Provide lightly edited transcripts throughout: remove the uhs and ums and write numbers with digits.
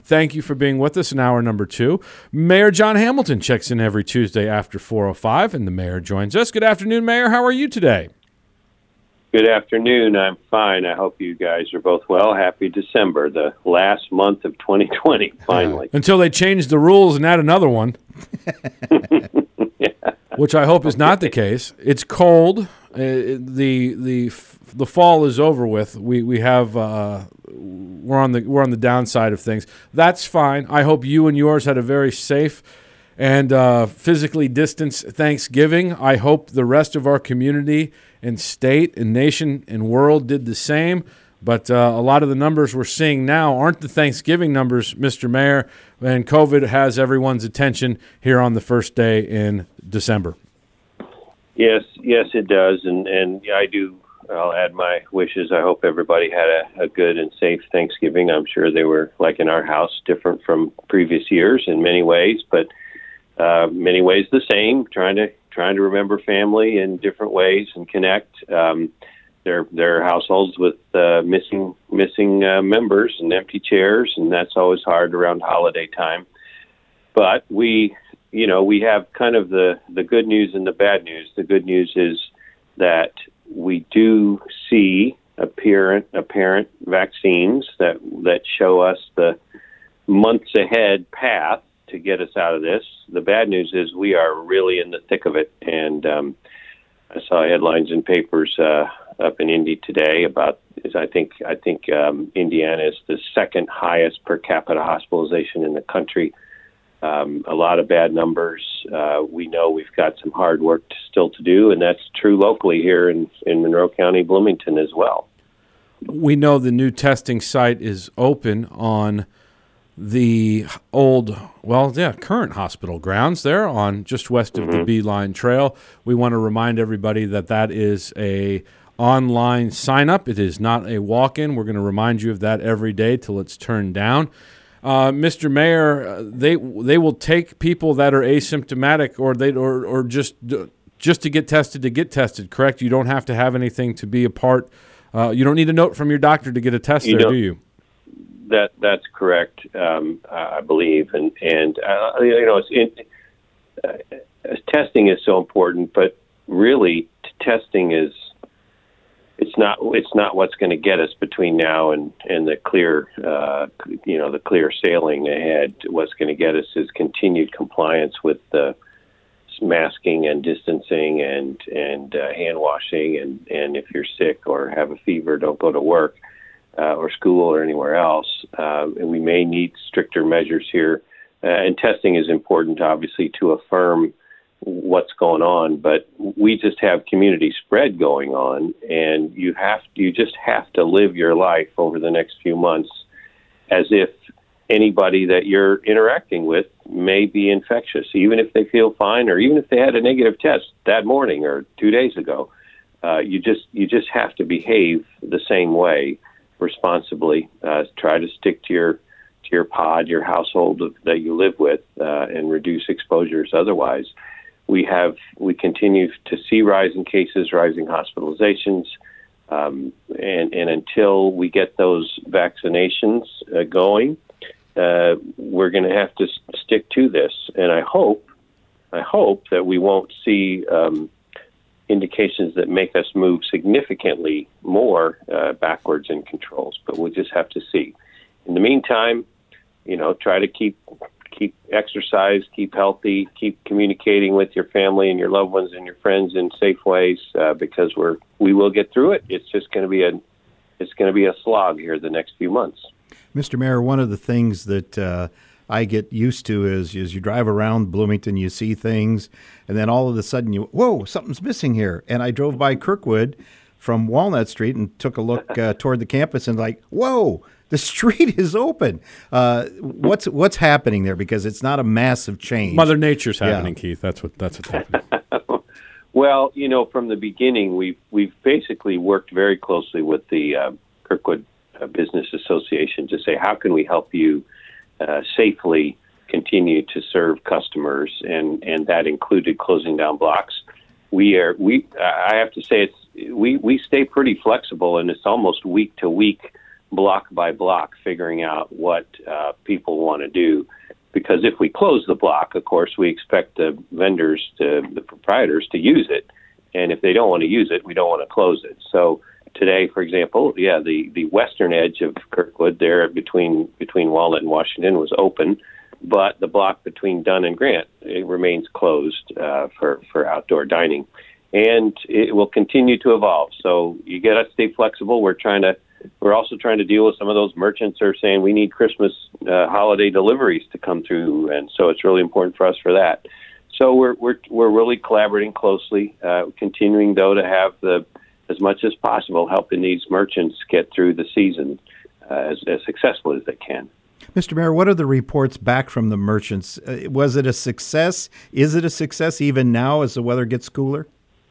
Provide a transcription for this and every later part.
Thank you for being with us in hour number 2. Mayor John Hamilton checks in every Tuesday after 4:05, and the mayor joins us. Good afternoon, Mayor. How are you today? Good afternoon. I'm fine. I hope you guys are both well. Happy December, the last month of 2020, finally. Until they change the rules and add another one, Yeah. which I hope is not the case. It's cold. The fall is over with. We're on the downside of things. That's fine. I hope you and yours had a very safe and physically distanced Thanksgiving. I hope the rest of our community and state and nation and world did the same. But a lot of the numbers we're seeing now aren't the Thanksgiving numbers, Mr. Mayor, and COVID has everyone's attention here on the first day in December. Yes, it does. And I'll add my wishes. I hope everybody had a good and safe Thanksgiving. I'm sure they were, like in our house, different from previous years in many ways, but many ways the same, trying to remember family in different ways and connect. There are households with missing members and empty chairs, and that's always hard around holiday time. But we have kind of the good news and the bad news. The good news is that we do see apparent vaccines that show us the months ahead path to get us out of this. The bad news is we are really in the thick of it, and I saw headlines in papers up in Indy today about. I think Indiana is the second highest per capita hospitalization in the country. A lot of bad numbers. We know we've got some hard work still to do, and that's true locally here in Monroe County, Bloomington as well. We know the new testing site is open on the current hospital grounds there on just west of the Beeline Trail. We want to remind everybody that is a online sign-up. It is not a walk-in. We're going to remind you of that every day till it's turned down. Mr. Mayor, they will take people that are asymptomatic or just to get tested, correct? You don't have to have anything to be a part. You don't need a note from your doctor to get a test do you? That's correct, I believe, and testing is so important, but really testing is it's not what's going to get us between now and the clear the clear sailing ahead. What's going to get us is continued compliance with the masking and distancing and hand washing, and if you're sick or have a fever, don't go to work. Or school or anywhere else. And we may need stricter measures here. And testing is important, obviously, to affirm what's going on. But we just have community spread going on, and you just have to live your life over the next few months as if anybody that you're interacting with may be infectious, even if they feel fine or even if they had a negative test that morning or 2 days ago. You just have to behave the same way. Responsibly, try to stick to your pod, your household that you live with, and reduce exposures. Otherwise, we continue to see rising cases, rising hospitalizations, and until we get those vaccinations going, we're going to have to stick to this. And I hope that we won't see indications that make us move significantly more backwards in controls, but we'll just have to see. In the meantime, try to keep exercise, keep healthy, keep communicating with your family and your loved ones and your friends in safe ways, because we will get through it. It's just going to be a slog here the next few months. Mr. Mayor, one of the things that I get used to is you drive around Bloomington, you see things, and then all of a sudden whoa, something's missing here. And I drove by Kirkwood from Walnut Street and took a look toward the campus and whoa, the street is open. What's happening there? Because it's not a massive change. Mother Nature's happening, yeah. Keith. That's what's happening. Well, from the beginning, we've basically worked very closely with the Kirkwood Business Association to say, how can we help you safely continue to serve customers, and that included closing down blocks. I have to say we stay pretty flexible, and it's almost week to week block by block, figuring out what people want to do. Because if we close the block, of course, we expect the the proprietors to use it. And if they don't want to use it, we don't want to close it. So today, for example, the western edge of Kirkwood there between Walnut and Washington was open, but the block between Dunn and Grant, it remains closed for outdoor dining. And it will continue to evolve. So you got to stay flexible. We're also trying to deal with some of those merchants who are saying we need Christmas holiday deliveries to come through, and so it's really important for us for that. So we're really collaborating closely, continuing though to have as much as possible helping these merchants get through the season as successfully as they can. Mr. Mayor, what are the reports back from the merchants? Was it a success? Is it a success even now as the weather gets cooler?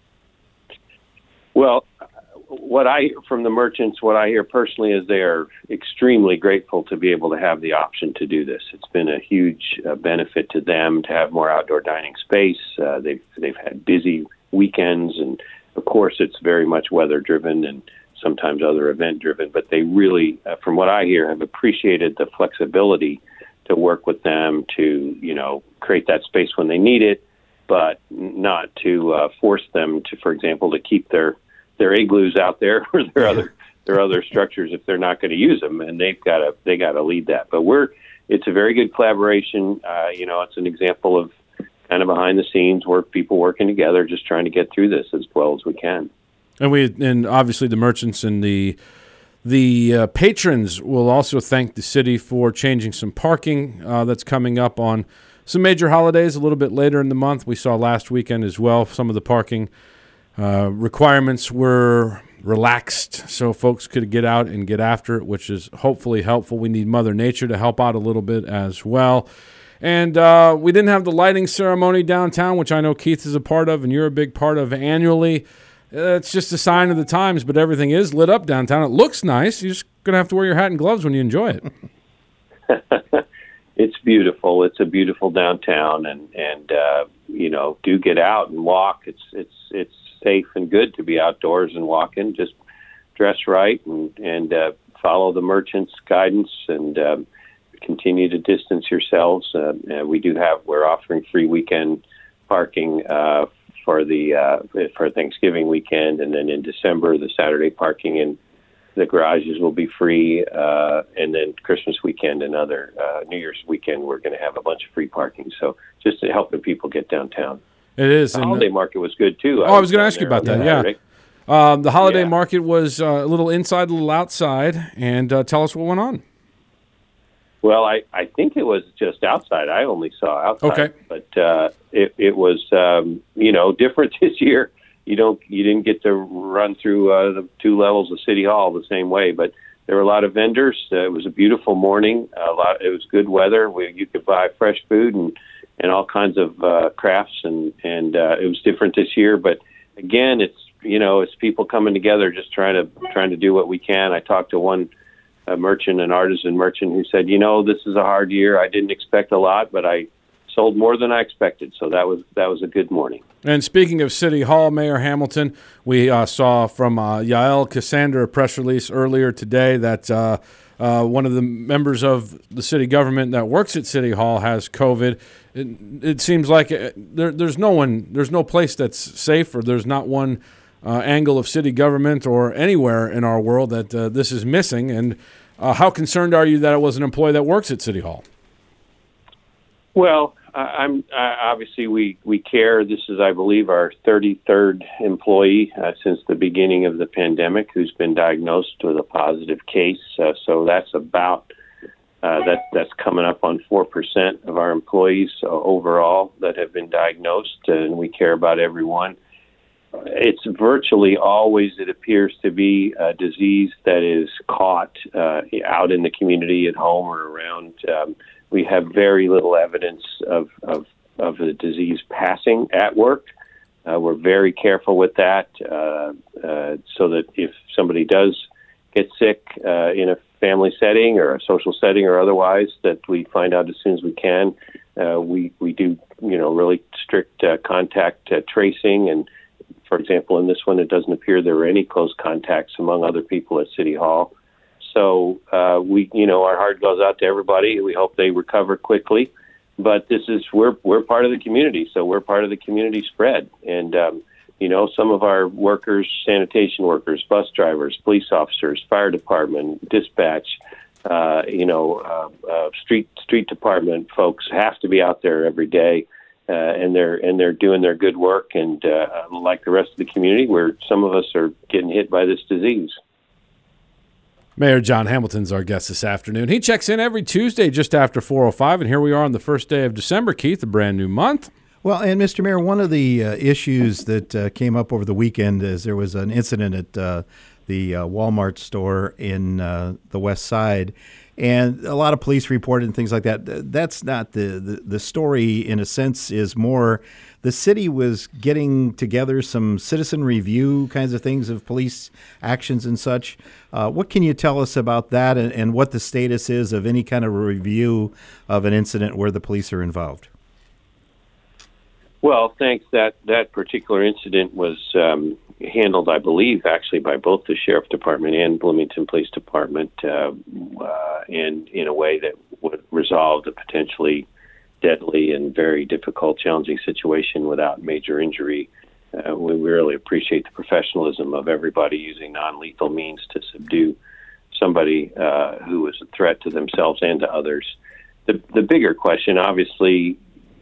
Well, what I hear from the merchants, what I hear personally is they are extremely grateful to be able to have the option to do this. It's been a huge benefit to them to have more outdoor dining space. They've had busy weekends, and of course it's very much weather driven and sometimes other event driven, but they really, from what I hear, have appreciated the flexibility to work with them to, create that space when they need it, but not to force them to, for example, to keep their igloos out there or their other structures if they're not going to use them, and they got to lead that. But it's a very good collaboration. It's an example of kind of behind the scenes work, people working together, just trying to get through this as well as we can. And obviously the merchants and the patrons will also thank the city for changing some parking that's coming up on some major holidays a little bit later in the month. We saw last weekend as well some of the parking requirements were relaxed so folks could get out and get after it, which is hopefully helpful. We need Mother Nature to help out a little bit as well. And we didn't have the lighting ceremony downtown, which I know Keith is a part of and you're a big part of annually. It's just a sign of the times, but everything is lit up downtown. It looks nice. You're just going to have to wear your hat and gloves when you enjoy it. It's beautiful. It's a beautiful downtown, and do get out and walk. It's safe and good to be outdoors and walking. Just dress right and follow the merchant's guidance and continue to distance yourselves. We're offering free weekend parking for Thanksgiving weekend, and then in December the Saturday parking in the garages will be free, and then Christmas weekend and other New Year's weekend we're going to have a bunch of free parking. So just to help the people get downtown. It is. The holiday market was good too. I was going to ask you about that. Yeah. The holiday market was a little inside, a little outside, and tell us what went on. Well, I think it was just outside. I only saw outside. Okay. But it was different this year. You didn't get to run through the two levels of City Hall the same way, but there were a lot of vendors. It was a beautiful morning. It was good weather. You could buy fresh food and all kinds of crafts, and it was different this year. But again, it's people coming together, just trying to do what we can. I talked to one an artisan merchant who said, this is a hard year. I didn't expect a lot, but I sold more than I expected. So that was a good morning. And speaking of City Hall, Mayor Hamilton, we saw from Yael Cassandra a press release earlier today that one of the members of the city government that works at City Hall has COVID. It seems like there's no place that's safe, or there's not one angle of city government or anywhere in our world that this is missing. And how concerned are you that it was an employee that works at City Hall? Well, obviously we care. This is, I believe, our 33rd employee since the beginning of the pandemic who's been diagnosed with a positive case. So that's about that's coming up on 4% of our employees overall that have been diagnosed, and we care about everyone. It's virtually always, it appears to be a disease that is caught out in the community, at home or around. We have very little evidence of the disease passing at work. We're very careful with that, so that if somebody does get sick in a family setting or a social setting or otherwise, that we find out as soon as we can. We do, really strict contact tracing, and for example, in this one, it doesn't appear there were any close contacts among other people at City Hall. So our heart goes out to everybody. We hope they recover quickly. But we're part of the community, so we're part of the community spread. And some of our workers, sanitation workers, bus drivers, police officers, fire department, dispatch, street department folks have to be out there every day, and they're doing their good work. And like the rest of the community, where some of us are getting hit by this disease. Mayor John Hamilton's our guest this afternoon. He checks in every Tuesday just after 4:05, and here we are on the first day of December, Keith, a brand new month. Well, and Mr. Mayor, one of the issues that came up over the weekend is there was an incident at the Walmart store in the West Side, and a lot of police reported and things like that. That's not the story. In a sense, is more the city was getting together some citizen review kinds of things of police actions and such. What can you tell us about that, and what the status is of any kind of review of an incident where the police are involved? Well, thanks. That particular incident was handled, I believe, actually by both the Sheriff Department and Bloomington Police Department, and in a way that would resolve the potentially deadly and very difficult, challenging situation without major injury. We really appreciate the professionalism of everybody using non-lethal means to subdue somebody who was a threat to themselves and to others. The bigger question, obviously,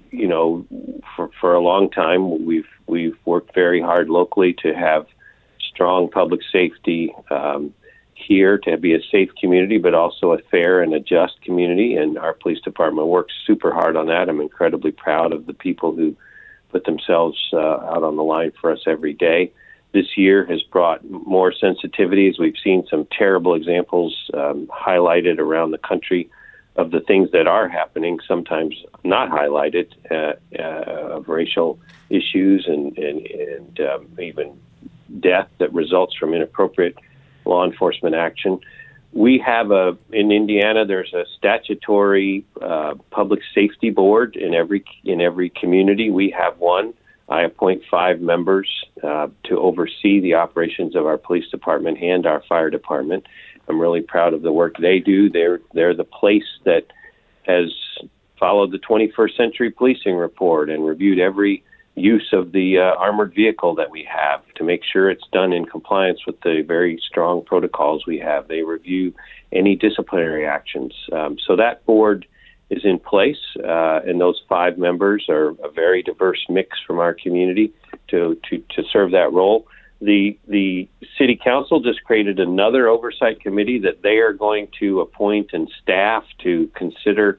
for a long time, we've worked very hard locally to have strong public safety here, to be a safe community, but also a fair and a just community. And our police department works super hard on that. I'm incredibly proud of the people who put themselves out on the line for us every day. This year has brought more sensitivity, as we've seen some terrible examples highlighted around the country of the things that are happening, sometimes not highlighted, of racial issues and even death that results from inappropriate law enforcement action. We have in Indiana, there's a statutory public safety board in every community. We have one. I appoint 5 members to oversee the operations of our police department and our fire department. I'm really proud of the work they do. They're the place that has followed the 21st Century Policing Report and reviewed every use of the armored vehicle that we have to make sure it's done in compliance with the very strong protocols we have. They review any disciplinary actions. So that board is in place, and those 5 members are a very diverse mix from our community to serve that role. The city council just created another oversight committee that they are going to appoint and staff to consider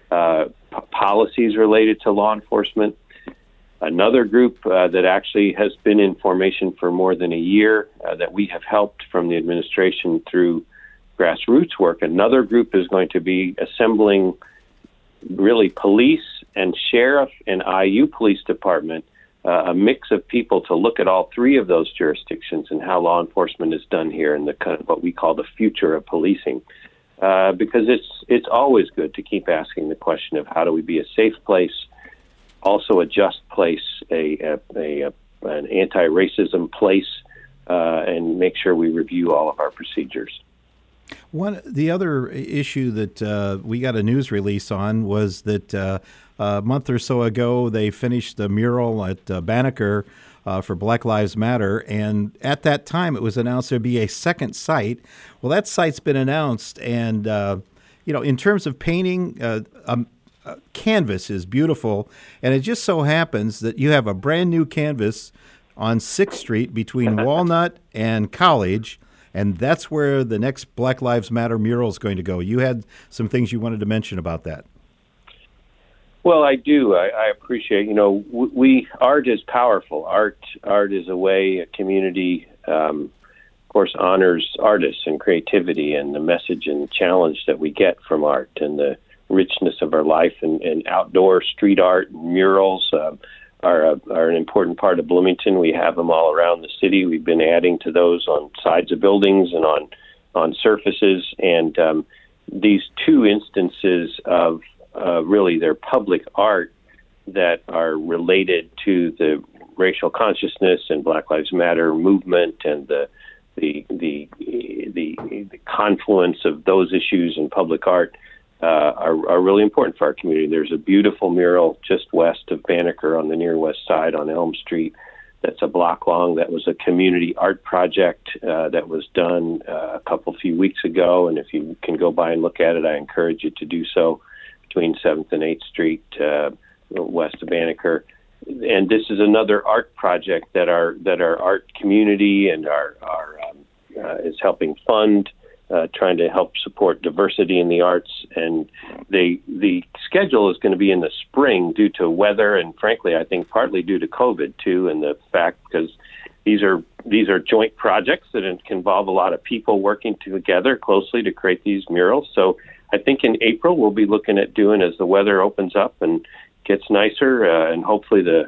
policies related to law enforcement. Another group that actually has been in formation for more than a year that we have helped from the administration through grassroots work. Another group is going to be assembling really police and sheriff and IU police department, a mix of people to look at all 3 of those jurisdictions and how law enforcement is done here in the kind of what we call the future of policing. Because it's always good to keep asking the question of how do we be a safe place, also a just place, an anti-racism place, and make sure we review all of our procedures. The other issue that we got a news release on was that a month or so ago they finished the mural at Banneker for Black Lives Matter, and at that time it was announced there'd be a second site. Well, that site's been announced, and in terms of painting, canvas is beautiful, and it just so happens that you have a brand new canvas on 6th Street between Walnut and College, and that's where the next Black Lives Matter mural is going to go. You had some things you wanted to mention about that. Well, I do. I appreciate, art is powerful. Art is a way a community, of course, honors artists and creativity and the message and challenge that we get from art and the richness of our life, and outdoor street art and murals are an important part of Bloomington. We have them all around the city. We've been adding to those on sides of buildings and on surfaces. And these 2 instances of really their public art that are related to the racial consciousness and Black Lives Matter movement and the the confluence of those issues and public art are really important for our community. There's a beautiful mural just west of Banneker on the near west side on Elm Street that's a block long. That was a community art project that was done few weeks ago, and if you can go by and look at it, I encourage you to do so, between 7th and 8th Street west of Banneker. And this is another art project that our art community and our is helping fund, trying to help support diversity in the arts. And the schedule is going to be in the spring due to weather, and frankly, I think partly due to COVID too, and the fact because these are joint projects that involve a lot of people working together closely to create these murals. So I think in April we'll be looking at doing, as the weather opens up and gets nicer, and hopefully the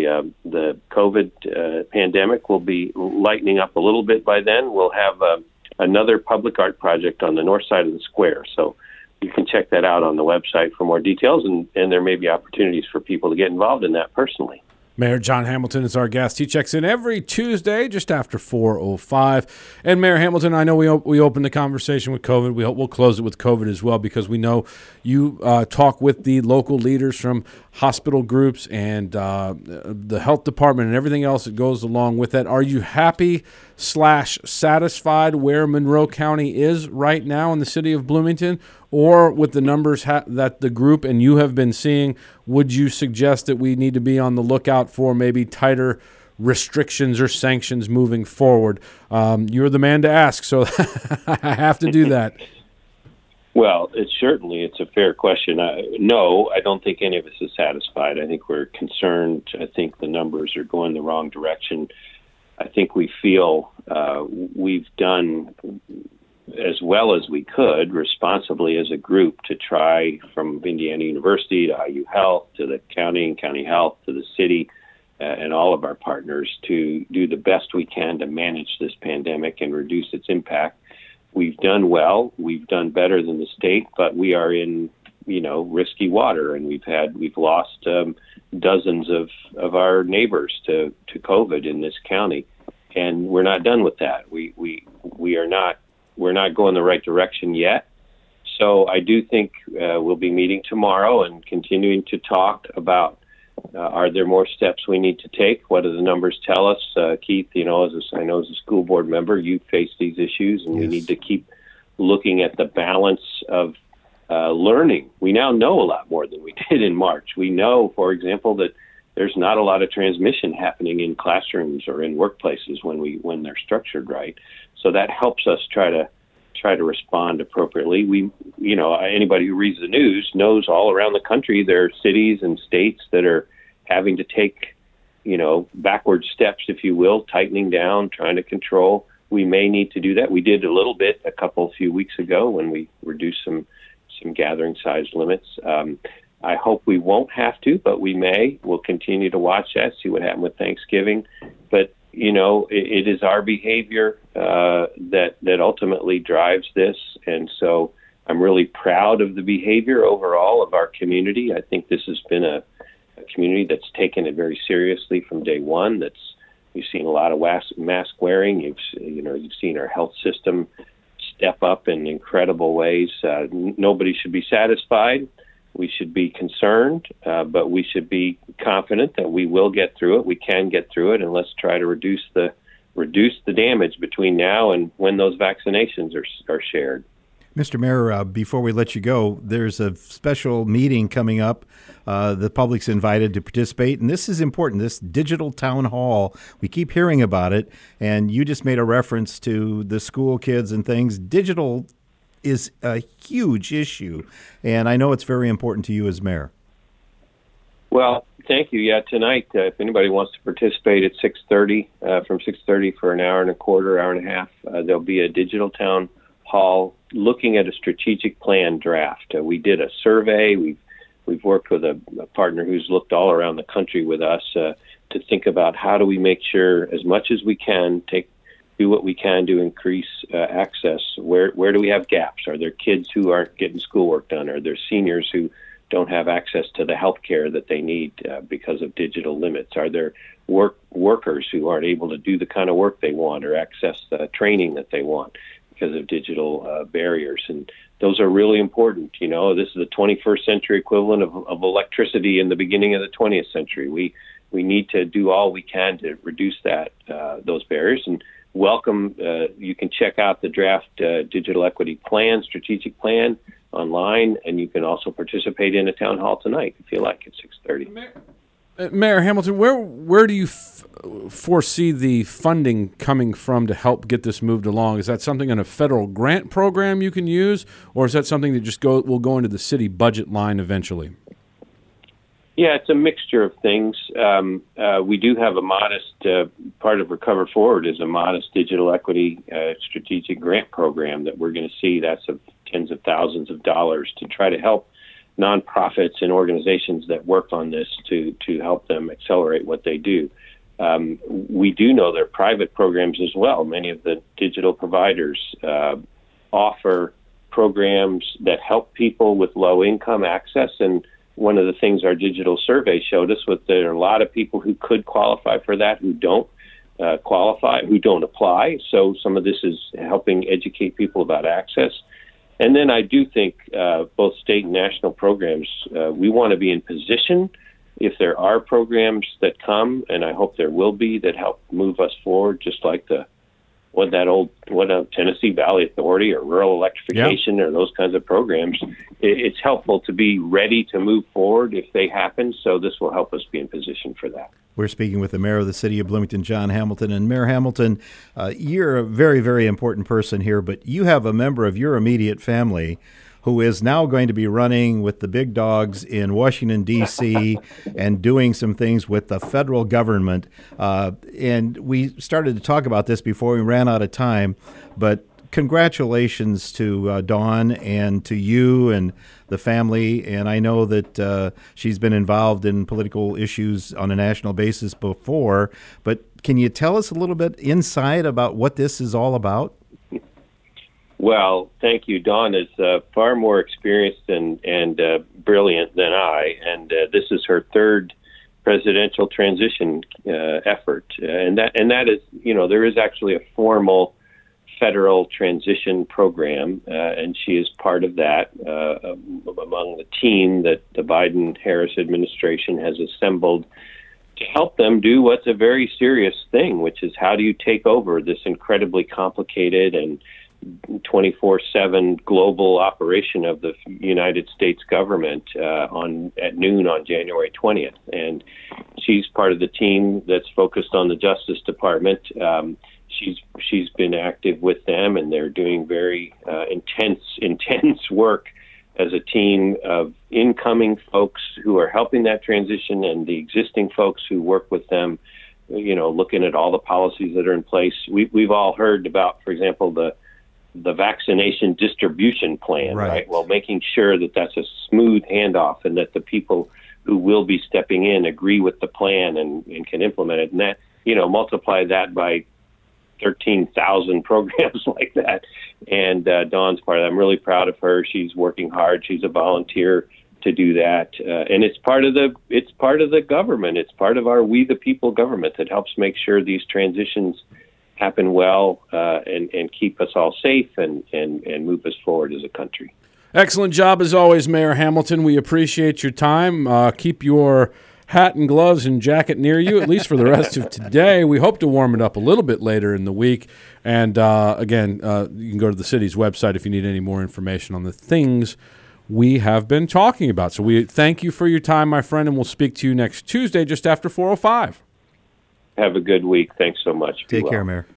COVID pandemic will be lightening up a little bit by then. We'll have another public art project on the north side of the square. So you can check that out on the website for more details, and there may be opportunities for people to get involved in that personally. Mayor John Hamilton is our guest. He checks in every Tuesday just after 4:05. And Mayor Hamilton, I know we opened the conversation with COVID. We'll close it with COVID as well, because we know you talk with the local leaders from hospital groups and the health department and everything else that goes along with that. Are you happy / satisfied where Monroe County is right now in the city of Bloomington? Or with the numbers that the group and you have been seeing, would you suggest that we need to be on the lookout for maybe tighter restrictions or sanctions moving forward? You're the man to ask, so I have to do that. Well, it's a fair question. No, I don't think any of us is satisfied. I think we're concerned. I think the numbers are going the wrong direction. I think we feel we've done as well as we could responsibly as a group to try, from Indiana University to IU Health to the county and county health to the city and all of our partners, to do the best we can to manage this pandemic and reduce its impact. We've done well. We've done better than the state, but we are in, risky water, and we've lost dozens of our neighbors to COVID in this county, and we're not done with that. We're not going the right direction yet. So I do think we'll be meeting tomorrow and continuing to talk about are there more steps we need to take? What do the numbers tell us? Keith, as a school board member, you face these issues, and Yes. We need to keep looking at the balance of learning. We now know a lot more than we did in March. We know, for example, that there's not a lot of transmission happening in classrooms or in workplaces when they're structured right. So that helps us try to respond appropriately. Anybody who reads the news knows all around the country there are cities and states that are having to take, backward steps, if you will, tightening down, trying to control. We may need to do that. We did a little bit a few weeks ago when we reduced some gathering size limits. I hope we won't have to, but we may. We'll continue to watch that, see what happened with Thanksgiving. But it is our behavior that ultimately drives this. And so I'm really proud of the behavior overall of our community. I think this has been a community that's taken it very seriously from day one. You've seen a lot of mask wearing. You've seen our health system step up in incredible ways. Nobody should be satisfied. We should be concerned, but we should be confident that we will get through it. We can get through it, and let's try to reduce the damage between now and when those vaccinations are shared. Mr. Mayor, before we let you go, there's a special meeting coming up. The public's invited to participate, and this is important, this digital town hall. We keep hearing about it, and you just made a reference to the school kids and things. Digital is a huge issue, and I know it's very important to you as mayor. Well, thank you. Yeah, tonight, if anybody wants to participate at 6:30, from 6:30 for an hour and a quarter, hour and a half, there'll be a digital town hall looking at a strategic plan draft. We did a survey. We've worked with a partner who's looked all around the country with us to think about how do we make sure, as much as we can, do what we can to increase access. Where do we have gaps? Are there kids who aren't getting schoolwork done? Are there seniors who don't have access to the health care that they need because of digital limits? Are there workers who aren't able to do the kind of work they want or access the training that they want because of digital barriers? And those are really important. You know, this is the 21st century equivalent of electricity in the beginning of the 20th century. We need to do all we can to reduce those barriers. And welcome, you can check out the draft digital equity plan, strategic plan online, and you can also participate in a town hall tonight if you like at 6:30. Mayor Hamilton, where do you foresee the funding coming from to help get this moved along? Is that something in a federal grant program you can use, or is that something that just will go into the city budget line eventually? Yeah, it's a mixture of things. We do have a modest part of Recover Forward is a modest digital equity strategic grant program that we're going to see. That's of tens of thousands of dollars to try to help nonprofits and organizations that work on this to help them accelerate what they do. We do know there are private programs as well. Many of the digital providers offer programs that help people with low income access. And one of the things our digital survey showed us was there are a lot of people who could qualify for that who don't qualify, who don't apply. So some of this is helping educate people about access. And then I do think both state and national programs, we want to be in position if there are programs that come, and I hope there will be, that help move us forward, just like Tennessee Valley Authority or rural electrification or those kinds of programs. It's helpful to be ready to move forward if they happen, so this will help us be in position for that. We're speaking with the mayor of the city of Bloomington, John Hamilton. And Mayor Hamilton, you're a very, very important person here, but you have a member of your immediate family who is now going to be running with the big dogs in Washington, D.C., and doing some things with the federal government. And we started to talk about this before we ran out of time, but congratulations to Dawn and to you and the family. And I know that she's been involved in political issues on a national basis before, but can you tell us a little bit inside about what this is all about? Well, thank you. Dawn is far more experienced and brilliant than I, and this is her third presidential transition effort, and that is, you know, there is actually a formal federal transition program, and she is part of that among the team that the Biden-Harris administration has assembled to help them do what's a very serious thing, which is how do you take over this incredibly complicated and 24/7 global operation of the United States government at noon on January 20th. And she's part of the team that's focused on the Justice Department. She's been active with them, and they're doing very intense work as a team of incoming folks who are helping that transition and the existing folks who work with them, you know, looking at all the policies that are in place. We've all heard about, for example, the vaccination distribution plan, right? Well, making sure that that's a smooth handoff and that the people who will be stepping in agree with the plan and can implement it. And that, you know, multiply that by 13,000 programs like that. And Dawn's part of that. I'm really proud of her. She's working hard. She's a volunteer to do that. And it's part of the government. It's part of our We the People government that helps make sure these transitions happen well and keep us all safe and move us forward as a country. Excellent job as always, Mayor Hamilton. We appreciate your time. Keep your hat and gloves and jacket near you, at least for the rest of today. We hope to warm it up a little bit later in the week. And again, you can go to the city's website if you need any more information on the things we have been talking about. So we thank you for your time, my friend, and we'll speak to you next Tuesday just after 4:05. Have a good week. Thanks so much. Take care, Mayor.